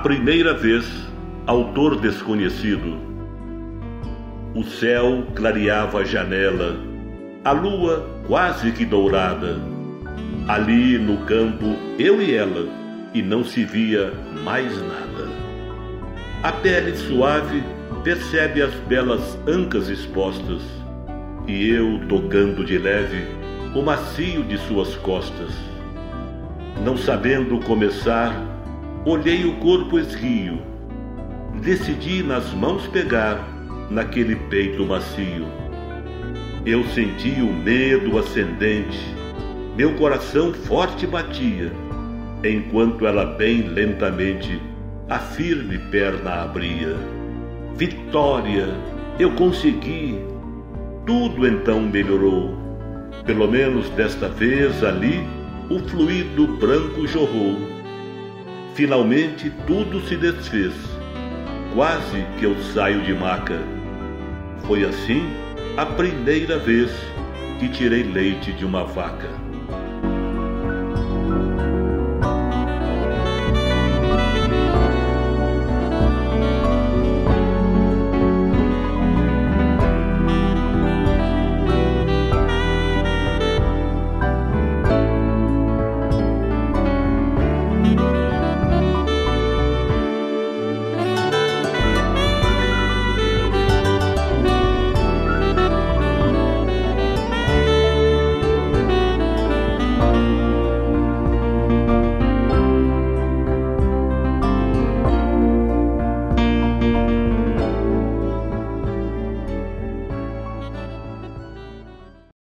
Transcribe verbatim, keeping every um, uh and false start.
primeira vez, autor desconhecido. O céu clareava a janela, a lua quase que dourada. Ali no campo, eu e ela, e não se via mais nada. A pele suave percebe as belas ancas expostas, e eu tocando de leve o macio de suas costas. Não sabendo começar, olhei o corpo esguio, decidi nas mãos pegar naquele peito macio. Eu senti o medo ascendente, meu coração forte batia, enquanto ela bem lentamente a firme perna abria. Vitória! Eu consegui! Tudo então melhorou. Pelo menos desta vez ali o fluido branco jorrou. Finalmente tudo se desfez. Quase que eu saio de maca. Foi assim a primeira vez que tirei leite de uma vaca.